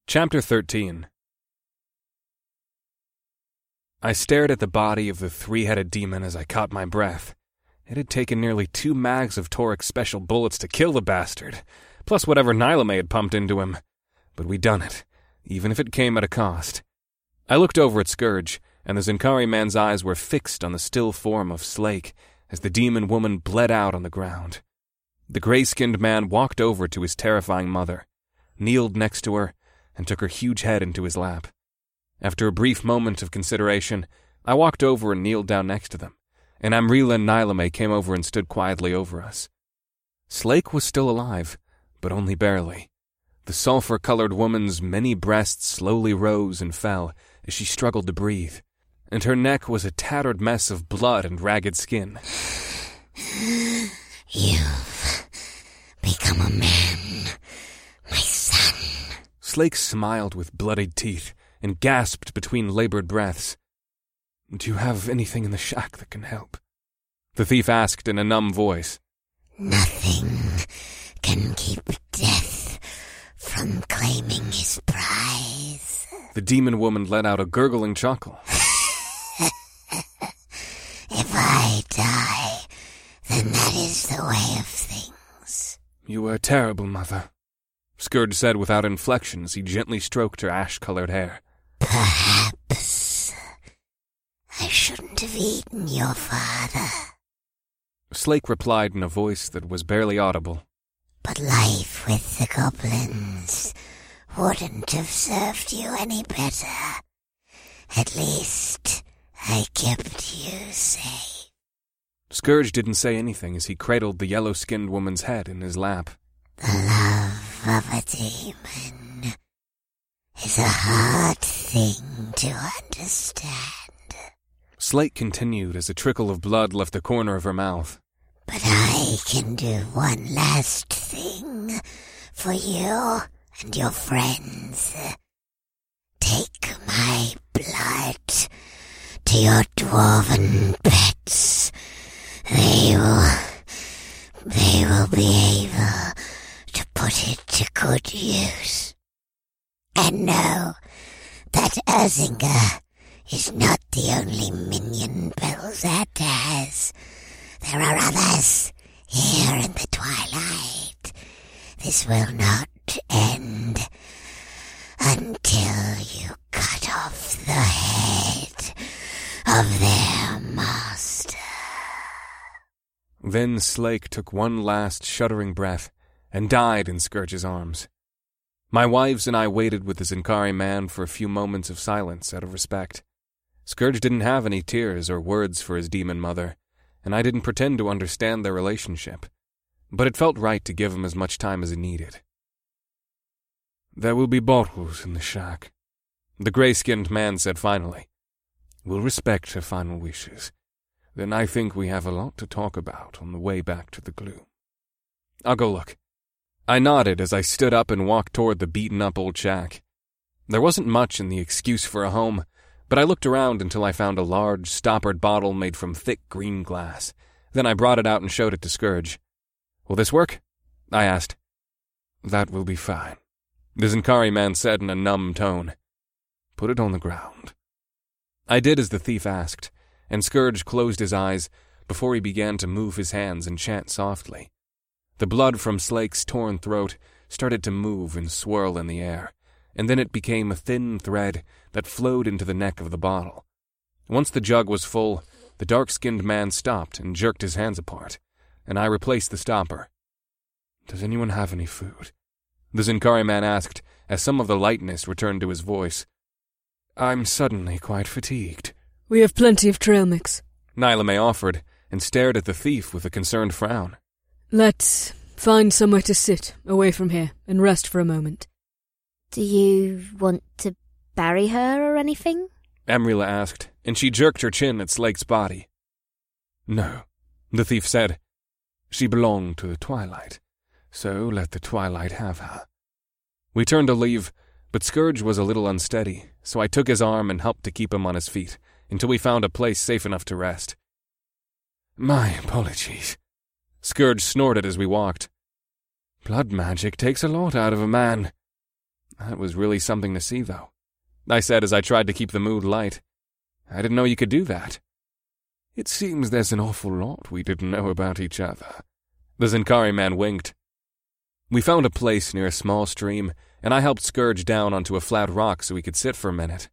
Chapter 13. I stared at the body of the three-headed demon as I caught my breath. It had taken nearly 2 mags of Toric's special bullets to kill the bastard, plus whatever Nilame had pumped into him. But we'd done it, even if it came at a cost. I looked over at Scourge, and the Zincari man's eyes were fixed on the still form of Slake as the demon woman bled out on the ground. The gray-skinned man walked over to his terrifying mother, kneeled next to her, and took her huge head into his lap. After a brief moment of consideration, I walked over and kneeled down next to them, and Amrila and Nilame came over and stood quietly over us. Slake was still alive, but only barely. The sulfur-colored woman's many breasts slowly rose and fell as she struggled to breathe, and her neck was a tattered mess of blood and ragged skin. You've become a man, my son. Slake smiled with bloodied teeth and gasped between labored breaths. Do you have anything in the shack that can help? The thief asked in a numb voice. Nothing can keep death from claiming his prize. The demon woman let out a gurgling chuckle. If I die, then that is the way of things. You were terrible, Mother, Scourge said without inflection as he gently stroked her ash-colored hair. Perhaps I shouldn't have eaten your father. Slake replied in a voice that was barely audible. But life with the goblins wouldn't have served you any better. At least I kept you safe. Scourge didn't say anything as he cradled the yellow-skinned woman's head in his lap. The love of a demon is a hard thing to understand. Slake continued as a trickle of blood left the corner of her mouth. But I can do one last thing for you and your friends. Take my blood to your dwarven pets. They will be able to put it to good use. And know that Erzinger is not the only minion Belzat has. There are others here in the twilight. This will not end until you cut off the head of their master. Then Slake took one last shuddering breath and died in Scourge's arms. My wives and I waited with the Zincari man for a few moments of silence out of respect. Scourge didn't have any tears or words for his demon mother, and I didn't pretend to understand their relationship, but it felt right to give him as much time as he needed. There will be bottles in the shack, the gray-skinned man said finally. We'll respect her final wishes. Then I think we have a lot to talk about on the way back to the gloom. I'll go look. I nodded as I stood up and walked toward the beaten-up old shack. There wasn't much in the excuse for a home, but I looked around until I found a large, stoppered bottle made from thick green glass. Then I brought it out and showed it to Scourge. Will this work? I asked. That will be fine, the Zincari man said in a numb tone. Put it on the ground. I did as the thief asked, and Scourge closed his eyes before he began to move his hands and chant softly. The blood from Slake's torn throat started to move and swirl in the air, and then it became a thin thread that flowed into the neck of the bottle. Once the jug was full, the dark-skinned man stopped and jerked his hands apart, and I replaced the stopper. Does anyone have any food? The Zincari man asked, as some of the lightness returned to his voice. I'm suddenly quite fatigued. We have plenty of trail mix, Nilame offered, and stared at the thief with a concerned frown. Let's find somewhere to sit, away from here, and rest for a moment. Do you want to bury her or anything? Amrila asked, and she jerked her chin at Slake's body. No, the thief said. She belonged to the twilight, so let the twilight have her. We turned to leave, but Scourge was a little unsteady, so I took his arm and helped to keep him on his feet until we found a place safe enough to rest. My apologies. Scourge snorted as we walked. Blood magic takes a lot out of a man. That was really something to see, though, I said as I tried to keep the mood light. I didn't know you could do that. It seems there's an awful lot we didn't know about each other. The Zincari man winked. We found a place near a small stream, and I helped Scourge down onto a flat rock so we could sit for a minute.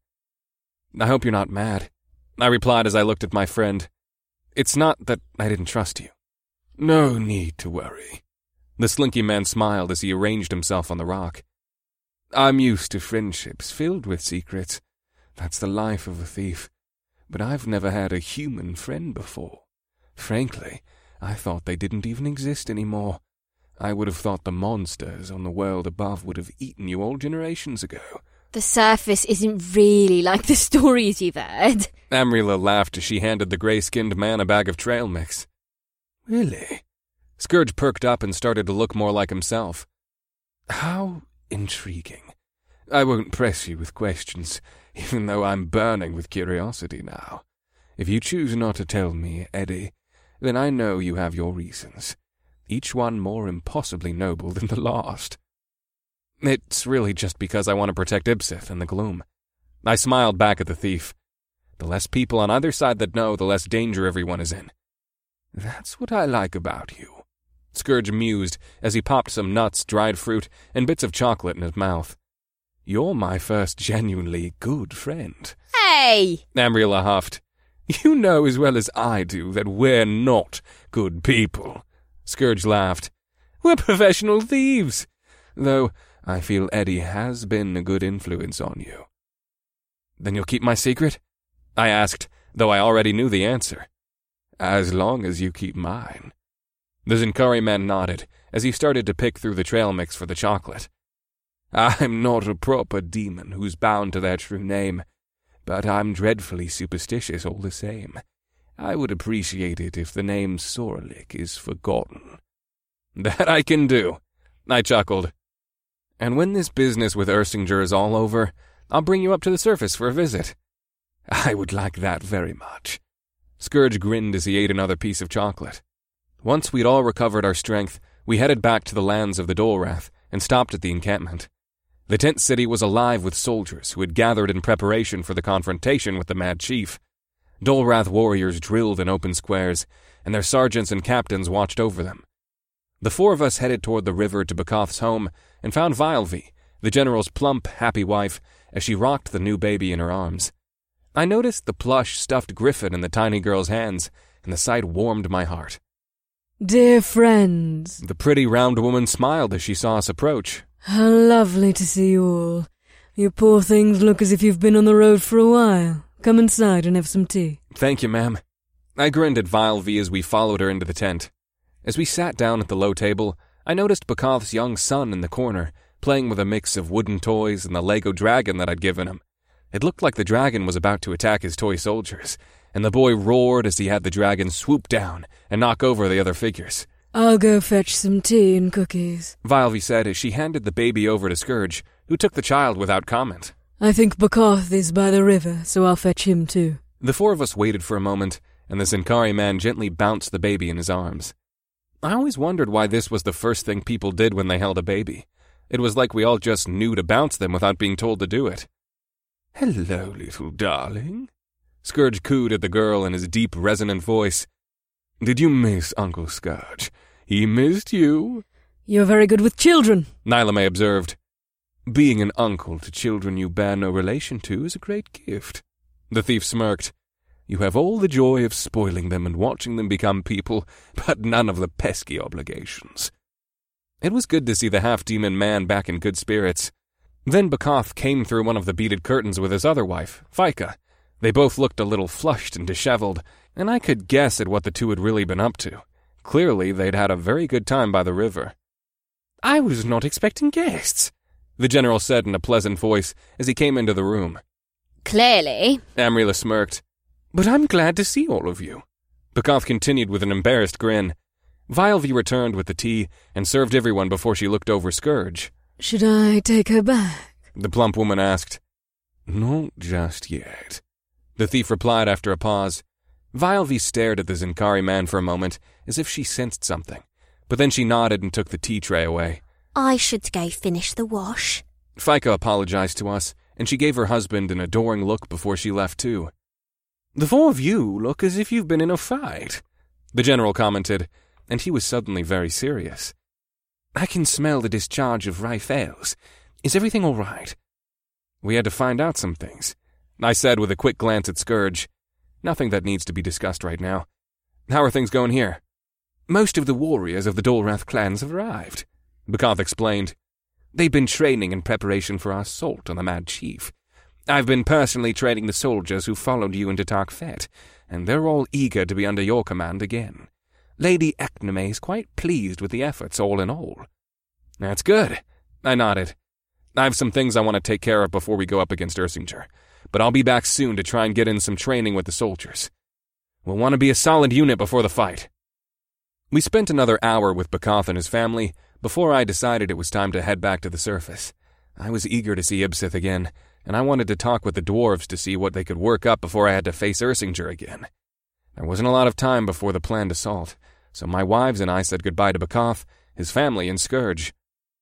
I hope you're not mad, I replied as I looked at my friend. It's not that I didn't trust you. No need to worry. The Slinky man smiled as he arranged himself on the rock. I'm used to friendships filled with secrets. That's the life of a thief. But I've never had a human friend before. Frankly, I thought they didn't even exist anymore. I would have thought the monsters on the world above would have eaten you all generations ago. The surface isn't really like the stories you've heard. Amrila laughed as she handed the grey-skinned man a bag of trail mix. Really? Scourge perked up and started to look more like himself. How intriguing. I won't press you with questions, even though I'm burning with curiosity now. If you choose not to tell me, Eddie, then I know you have your reasons, each one more impossibly noble than the last. It's really just because I want to protect Ibseth and the gloom. I smiled back at the thief. The less people on either side that know, the less danger everyone is in. That's what I like about you. Scourge mused as he popped some nuts, dried fruit, and bits of chocolate in his mouth. You're my first genuinely good friend. Hey! Amrila huffed. You know as well as I do that we're not good people. Scourge laughed. We're professional thieves. Though I feel Eddie has been a good influence on you. Then you'll keep my secret? I asked, though I already knew the answer. As long as you keep mine. The Zincari man nodded as he started to pick through the trail mix for the chocolate. I'm not a proper demon who's bound to their true name, but I'm dreadfully superstitious all the same. I would appreciate it if the name Sorlik is forgotten. That I can do, I chuckled. And when this business with Ersinger is all over, I'll bring you up to the surface for a visit. I would like that very much. Scourge grinned as he ate another piece of chocolate. Once we'd all recovered our strength, we headed back to the lands of the Dolrath and stopped at the encampment. The tent city was alive with soldiers who had gathered in preparation for the confrontation with the Mad Chief. Dolrath warriors drilled in open squares, and their sergeants and captains watched over them. The four of us headed toward the river to Bakoth's home and found Vilvi, the general's plump, happy wife, as she rocked the new baby in her arms. I noticed the plush, stuffed griffin in the tiny girl's hands, and the sight warmed my heart. Dear friends. The pretty round woman smiled as she saw us approach. How lovely to see you all. You poor things look as if you've been on the road for a while. Come inside and have some tea. Thank you, ma'am. I grinned at Vilvi as we followed her into the tent. As we sat down at the low table, I noticed Bakoth's young son in the corner, playing with a mix of wooden toys and the Lego dragon that I'd given him. It looked like the dragon was about to attack his toy soldiers, and the boy roared as he had the dragon swoop down and knock over the other figures. I'll go fetch some tea and cookies, Vilvi said as she handed the baby over to Scourge, who took the child without comment. I think Bakoth is by the river, so I'll fetch him too. The four of us waited for a moment, and the Zincari man gently bounced the baby in his arms. I always wondered why this was the first thing people did when they held a baby. It was like we all just knew to bounce them without being told to do it. Hello, little darling. Scourge cooed at the girl in his deep, resonant voice. Did you miss Uncle Scourge? He missed you. You're very good with children, Nylame observed. Being an uncle to children you bear no relation to is a great gift. The thief smirked. You have all the joy of spoiling them and watching them become people, but none of the pesky obligations. It was good to see the half-demon man back in good spirits. Then Bakoth came through one of the beaded curtains with his other wife, Fika. They both looked a little flushed and disheveled, and I could guess at what the two had really been up to. Clearly, they'd had a very good time by the river. I was not expecting guests, the general said in a pleasant voice as he came into the room. Clearly. Amrila smirked. But I'm glad to see all of you. Bakoth continued with an embarrassed grin. Vilvi returned with the tea and served everyone before she looked over Scourge. Should I take her back? The plump woman asked. Not just yet. The thief replied after a pause. Vilvi stared at the Zincari man for a moment, as if she sensed something, but then she nodded and took the tea tray away. I should go finish the wash. Fika apologized to us, and she gave her husband an adoring look before she left too. "The four of you look as if you've been in a fight," the general commented, and he was suddenly very serious. "I can smell the discharge of rifles. Is everything all right?" "We had to find out some things," I said with a quick glance at Scourge. "Nothing that needs to be discussed right now. How are things going here?" "Most of the warriors of the Dolrath clans have arrived," Bakath explained. "They've been training in preparation for our assault on the Mad Chief. I've been personally training the soldiers who followed you into Tarkfet, and they're all eager to be under your command again. Lady Eknome is quite pleased with the efforts all in all." "That's good," I nodded. "I have some things I want to take care of before we go up against Ersinger, but I'll be back soon to try and get in some training with the soldiers. We'll want to be a solid unit before the fight." We spent another hour with Bakath and his family before I decided it was time to head back to the surface. I was eager to see Ibsith again, and I wanted to talk with the dwarves to see what they could work up before I had to face Ersinger again. There wasn't a lot of time before the planned assault, so my wives and I said goodbye to Bakath, his family, and Scourge.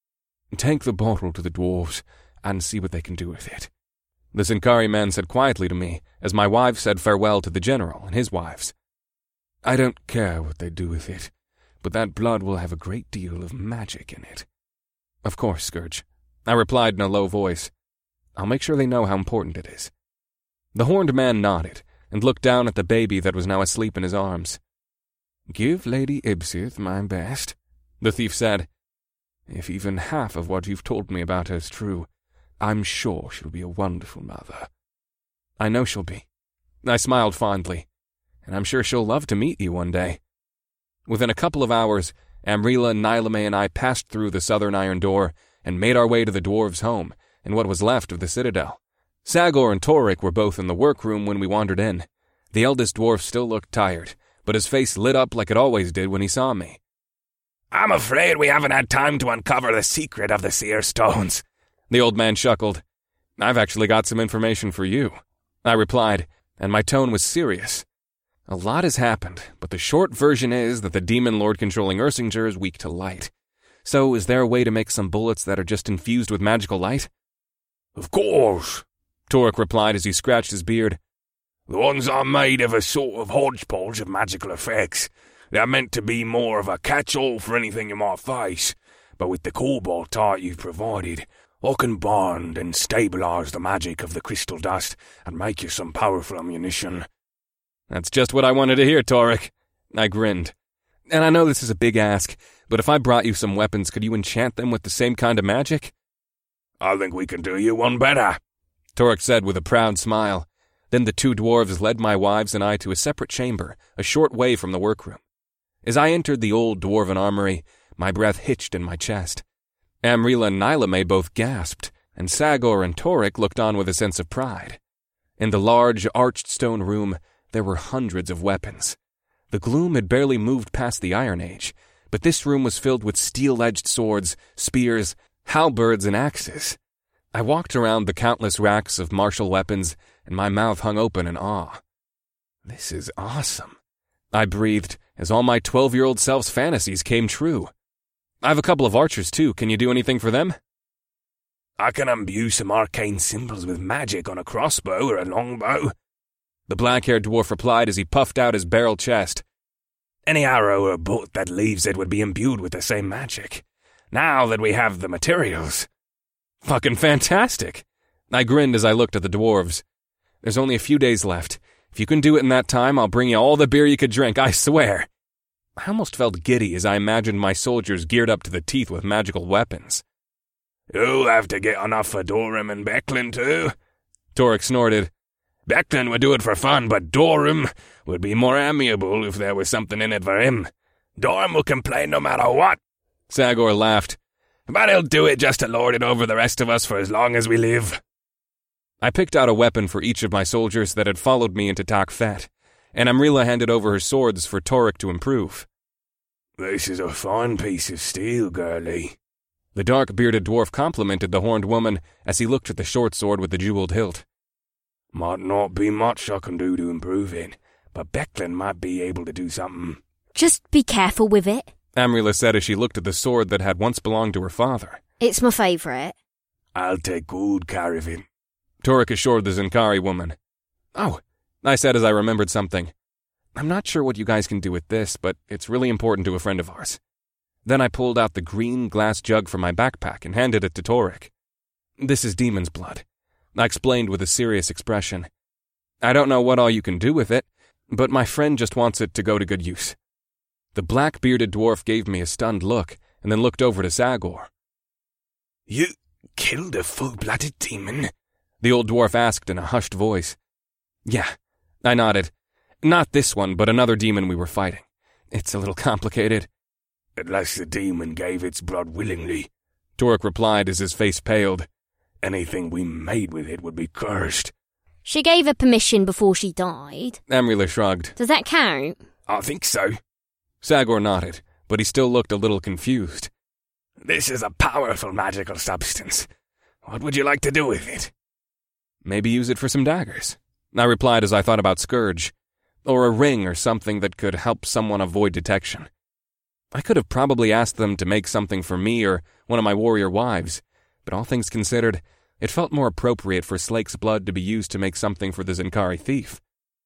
"Take the bottle to the dwarves and see what they can do with it," the Sincari man said quietly to me as my wives said farewell to the general and his wives. "I don't care what they do with it, but that blood will have a great deal of magic in it." "Of course, Scourge," I replied in a low voice. "I'll make sure they know how important it is." The horned man nodded and looked down at the baby that was now asleep in his arms. "Give Lady Ibsith my best," the thief said. "If even half of what you've told me about her is true, I'm sure she'll be a wonderful mother." "I know she'll be." I smiled fondly. "And I'm sure she'll love to meet you one day." Within a couple of hours, Amrila, Nilame, and I passed through the southern iron door and made our way to the dwarves' home in what was left of the citadel. Sagor and Torik were both in the workroom when we wandered in. The eldest dwarf still looked tired, but his face lit up like it always did when he saw me. "I'm afraid we haven't had time to uncover the secret of the seer stones," the old man chuckled. "I've actually got some information for you," I replied, and my tone was serious. "A lot has happened, but the short version is that the demon lord controlling Ersinger is weak to light. So is there a way to make some bullets that are just infused with magical light?" "Of course," Torik replied as he scratched his beard. "The ones are made of a sort of hodgepodge of magical effects. They're meant to be more of a catch-all for anything you might face, but with the cobalt art you've provided, I can bond and stabilize the magic of the crystal dust and make you some powerful ammunition." "That's just what I wanted to hear, Torik," I grinned. "And I know this is a big ask, but if I brought you some weapons, could you enchant them with the same kind of magic?" "I think we can do you one better," Torik said with a proud smile. Then the two dwarves led my wives and I to a separate chamber, a short way from the workroom. As I entered the old dwarven armory, my breath hitched in my chest. Amrila and Nilame both gasped, and Sagor and Torik looked on with a sense of pride. In the large, arched stone room, there were hundreds of weapons. The gloom had barely moved past the Iron Age, but this room was filled with steel-edged swords, spears, halberds, and axes. I walked around the countless racks of martial weapons, and my mouth hung open in awe. "This is awesome," I breathed, as all my 12-year-old self's fantasies came true. "I have a couple of archers, too. Can you do anything for them?" "I can imbue some arcane symbols with magic on a crossbow or a longbow," the black-haired dwarf replied as he puffed out his barrel chest. "Any arrow or bolt that leaves it would be imbued with the same magic. Now that we have the materials." "Fucking fantastic!" I grinned as I looked at the dwarves. "There's only a few days left. If you can do it in that time, I'll bring you all the beer you could drink, I swear." I almost felt giddy as I imagined my soldiers geared up to the teeth with magical weapons. "You'll have to get enough for Dorim and Becklin too," Torik snorted. "Becklin would do it for fun, but Dorim would be more amiable if there was something in it for him. Dorim will complain no matter what." Sagor laughed. "But he'll do it just to lord it over the rest of us for as long as we live." I picked out a weapon for each of my soldiers that had followed me into Tarkfet, and Amrila handed over her swords for Torik to improve. "This is a fine piece of steel, girlie." The dark-bearded dwarf complimented the horned woman as he looked at the short sword with the jeweled hilt. "Might not be much I can do to improve it, but Becklin might be able to do something." "Just be careful with it," Amrila said as she looked at the sword that had once belonged to her father. "It's my favourite." I'll take good care of it, Torek assured the Zinkari woman. Oh, I said as I remembered something. I'm not sure what you guys can do with this, but it's really important to a friend of ours. Then I pulled out the green glass jug from my backpack and handed it to Torek. This is demon's blood, I explained with a serious expression. I don't know what all you can do with it, but my friend just wants it to go to good use. The black-bearded dwarf gave me a stunned look and then looked over to Zagor. You killed a full-blooded demon? The old dwarf asked in a hushed voice. Yeah, I nodded. Not this one, but another demon we were fighting. It's a little complicated. Unless the demon gave its blood willingly, Torek replied as his face paled. Anything we made with it would be cursed. She gave her permission before she died. Amrila shrugged. Does that count? I think so. Zagor nodded, but he still looked a little confused. This is a powerful magical substance. What would you like to do with it? Maybe use it for some daggers, I replied as I thought about Scourge, or a ring or something that could help someone avoid detection. I could have probably asked them to make something for me or one of my warrior wives, but all things considered, it felt more appropriate for Slake's blood to be used to make something for the Zinkari thief.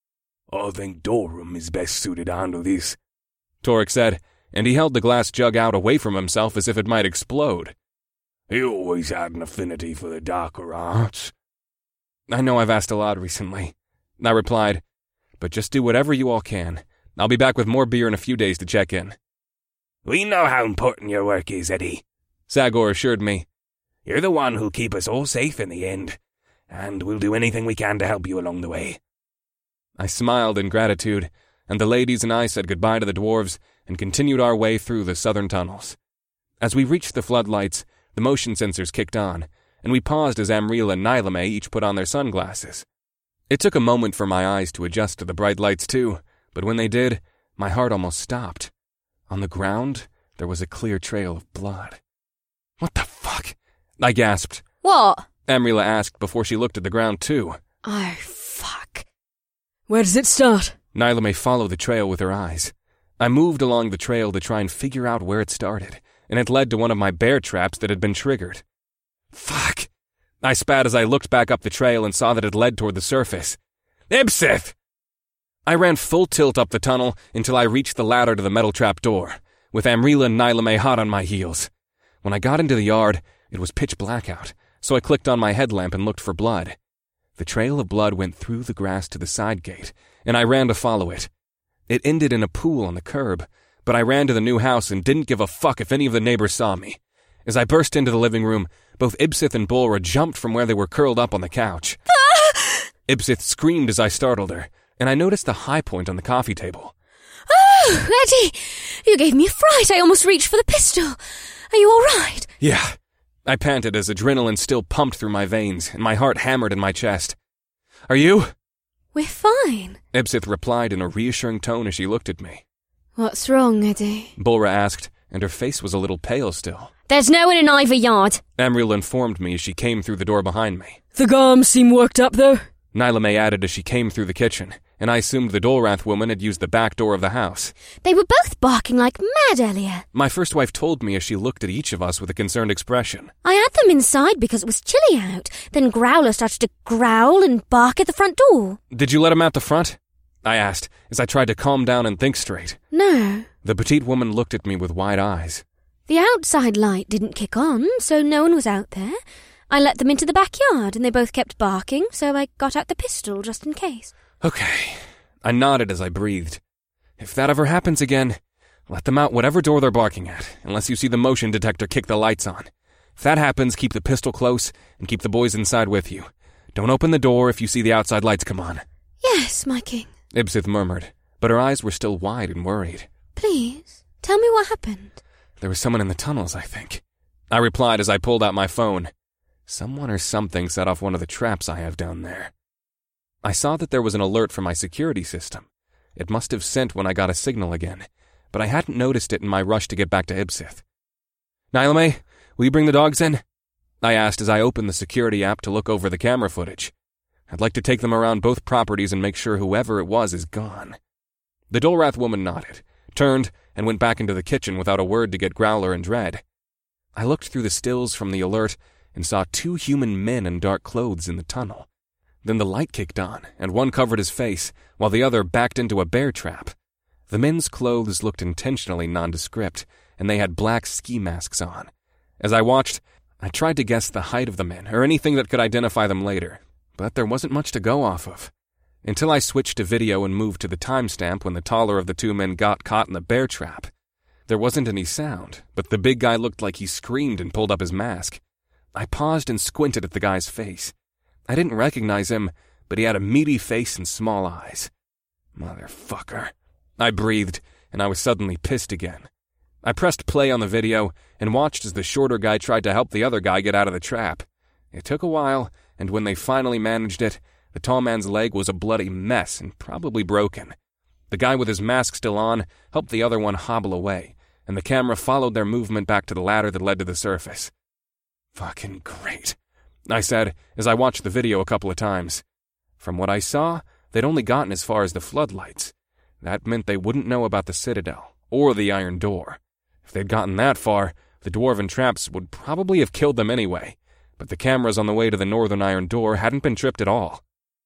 I think Dorum is best suited to handle this, Torek said, and he held the glass jug out away from himself as if it might explode. He always had an affinity for the darker arts. I know I've asked a lot recently, I replied, but just do whatever you all can. I'll be back with more beer in a few days to check in. We know how important your work is, Eddie, Zagor assured me. You're the one who'll keep us all safe in the end, and we'll do anything we can to help you along the way. I smiled in gratitude, and the ladies and I said goodbye to the dwarves and continued our way through the southern tunnels. As we reached the floodlights, the motion sensors kicked on, and we paused as Amrila and Nylame each put on their sunglasses. It took a moment for my eyes to adjust to the bright lights too, but when they did, my heart almost stopped. On the ground, there was a clear trail of blood. What the fuck? I gasped. What? Amrila asked before she looked at the ground too. Oh, fuck. Where does it start? Nylame followed the trail with her eyes. I moved along the trail to try and figure out where it started, and it led to one of my bear traps that had been triggered. Fuck! I spat as I looked back up the trail and saw that it led toward the surface. Ibsith! I ran full tilt up the tunnel until I reached the ladder to the metal trap door, with Amrila and Nylame hot on my heels. When I got into the yard, it was pitch black out, so I clicked on my headlamp and looked for blood. The trail of blood went through the grass to the side gate, and I ran to follow it. It ended in a pool on the curb, but I ran to the new house and didn't give a fuck if any of the neighbors saw me. As I burst into the living room, both Ibsith and Bulra jumped from where they were curled up on the couch. Ibsith screamed as I startled her, and I noticed the high point on the coffee table. Oh, Eddie! You gave me a fright. I almost reached for the pistol. Are you all right? Yeah. I panted as adrenaline still pumped through my veins, and my heart hammered in my chest. Are you? We're fine. Ibsith replied in a reassuring tone as she looked at me. What's wrong, Eddie? Bulra asked, and her face was a little pale still. There's no one in either yard. Amrila informed me as she came through the door behind me. The Garms seem worked up, though. Nylame added as she came through the kitchen, and I assumed the Dolrath woman had used the back door of the house. They were both barking like mad earlier. My first wife told me as she looked at each of us with a concerned expression. I had them inside because it was chilly out. Then Growler started to growl and bark at the front door. Did you let him out the front? I asked, as I tried to calm down and think straight. No. The petite woman looked at me with wide eyes. The outside light didn't kick on, so no one was out there. I let them into the backyard, and they both kept barking, so I got out the pistol just in case. Okay. I nodded as I breathed. If that ever happens again, let them out whatever door they're barking at, unless you see the motion detector kick the lights on. If that happens, keep the pistol close, and keep the boys inside with you. Don't open the door if you see the outside lights come on. Yes, my king. Ibsith murmured, but her eyes were still wide and worried. Please, tell me what happened. There was someone in the tunnels, I think. I replied as I pulled out my phone. Someone or something set off one of the traps I have down there. I saw that there was an alert from my security system. It must have sent when I got a signal again, but I hadn't noticed it in my rush to get back to Ibsith. Nylame, will you bring the dogs in? I asked as I opened the security app to look over the camera footage. I'd like to take them around both properties and make sure whoever it was is gone. The Dolrath woman nodded, turned, and went back into the kitchen without a word to get Growler and Dread. I looked through the stills from the alert and saw 2 human men in dark clothes in the tunnel. Then the light kicked on, and one covered his face, while the other backed into a bear trap. The men's clothes looked intentionally nondescript, and they had black ski masks on. As I watched, I tried to guess the height of the men, or anything that could identify them later, but there wasn't much to go off of. Until I switched to video and moved to the timestamp when the taller of the 2 men got caught in the bear trap. There wasn't any sound, but the big guy looked like he screamed and pulled up his mask. I paused and squinted at the guy's face. I didn't recognize him, but he had a meaty face and small eyes. Motherfucker. I breathed, and I was suddenly pissed again. I pressed play on the video and watched as the shorter guy tried to help the other guy get out of the trap. It took a while, and when they finally managed it, the tall man's leg was a bloody mess and probably broken. The guy with his mask still on helped the other one hobble away, and the camera followed their movement back to the ladder that led to the surface. Fucking great, I said as I watched the video a couple of times. From what I saw, they'd only gotten as far as the floodlights. That meant they wouldn't know about the Citadel or the Iron Door. If they'd gotten that far, the dwarven traps would probably have killed them anyway, but the cameras on the way to the northern Iron Door hadn't been tripped at all.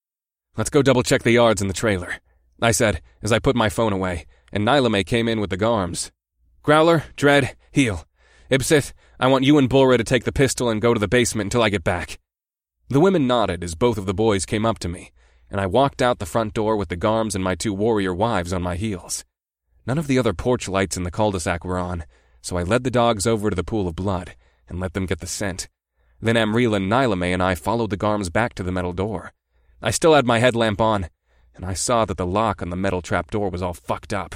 Let's go double-check the yards in the trailer, I said as I put my phone away, and Nylame came in with the Garms. Growler, Dread, Heel. Ibsith, I want you and Bulra to take the pistol and go to the basement until I get back. The women nodded as both of the boys came up to me, and I walked out the front door with the Garms and my 2 warrior wives on my heels. None of the other porch lights in the cul-de-sac were on, so I led the dogs over to the pool of blood and let them get the scent. Then Amrila, Nylame, and I followed the Garms back to the metal door. I still had my headlamp on, and I saw that the lock on the metal trap door was all fucked up.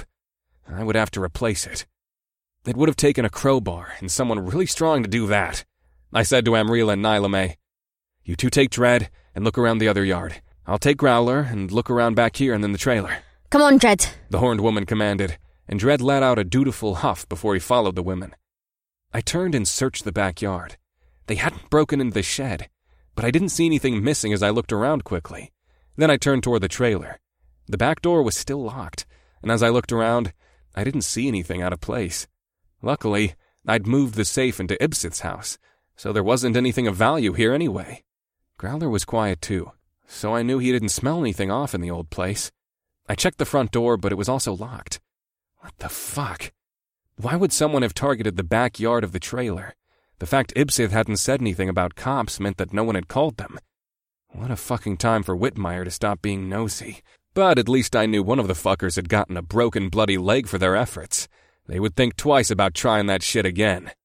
I would have to replace it. It would have taken a crowbar and someone really strong to do that. I said to Amrila and Nylame, You 2 take Dread and look around the other yard. I'll take Growler and look around back here and then the trailer. Come on, Dread, the horned woman commanded, and Dread let out a dutiful huff before he followed the women. I turned and searched the backyard. They hadn't broken into the shed, but I didn't see anything missing as I looked around quickly. Then I turned toward the trailer. The back door was still locked, and as I looked around, I didn't see anything out of place. Luckily, I'd moved the safe into Ibsith's house, so there wasn't anything of value here anyway. Growler was quiet too, so I knew he didn't smell anything off in the old place. I checked the front door, but it was also locked. What the fuck? Why would someone have targeted the backyard of the trailer? The fact Ibsith hadn't said anything about cops meant that no one had called them. What a fucking time for Whitmire to stop being nosy. But at least I knew one of the fuckers had gotten a broken bloody leg for their efforts. They would think twice about trying that shit again.